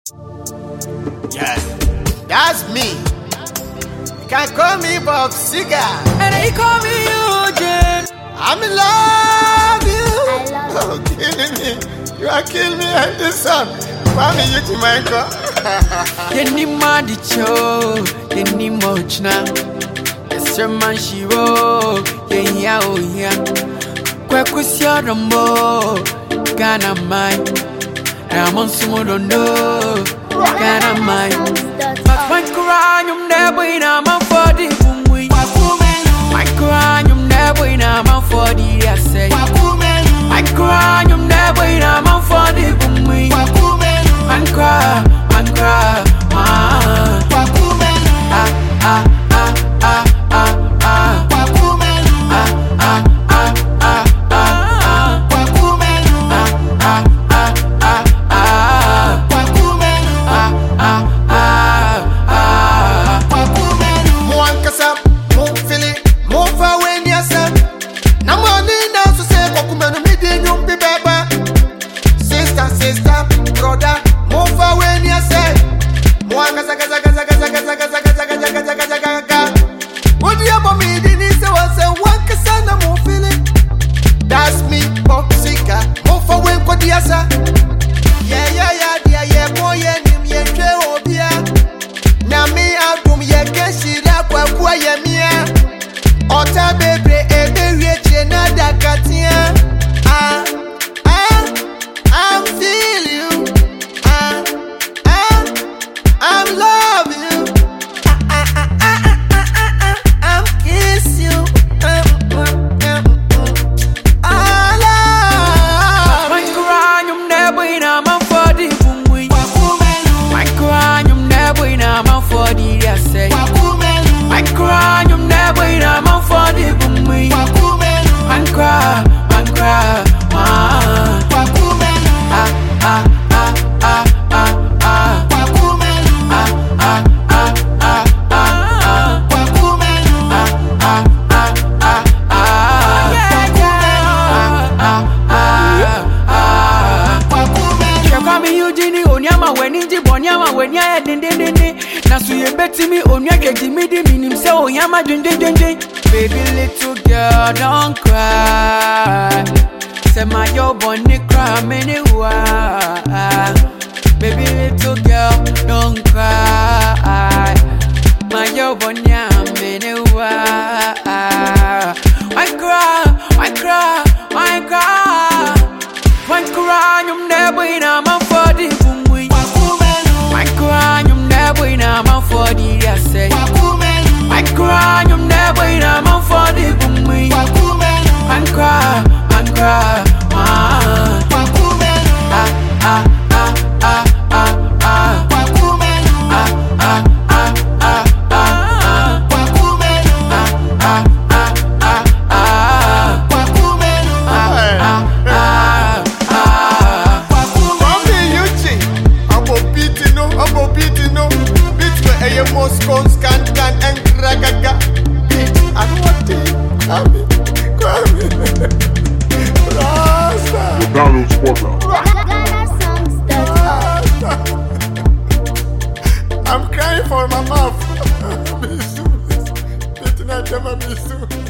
Yeah, that's me. You can call me Bob Seger. And they call me Eugene. I'm in love you. I love Oh, killing me. You are killing me and this song. Kwame Yuti Michael. Yeni madi cho, yeni mochna. Yes, man she ro, yeni ya o ya. Kwe kusya rambo, Ghana mai. Ramon sumo don't know, Ghana mai. But my cranium never in a man for the bumwi. My cranium never in a man for the assay. My cranium never in a man for the bumwi. Man cry, man. That's me, Bob Seger. Move away, Kodiasa. Yeah, boy, and him, Obia. Now me out from your cash, that was Mia. Ota baby, a rich another Katia. I'm feel you. I'm love you. I'm kiss you. My cranium never in a man for the bumwi. Man cry, man. When you had na so you bet me on your get me the minim so yama dun. Baby little girl, don't cry. Say my yo bonny cry many why. Baby little girl, don't cry. My yo bonny many why. I cry. One cry, you never in a man for the bumwi. My cranium never in a man for the assay. My cranium never in a man for the bumwi. Man cry, man. Moscow, can and Kragaga. I don't want to come. The download I'm crying for my mouth.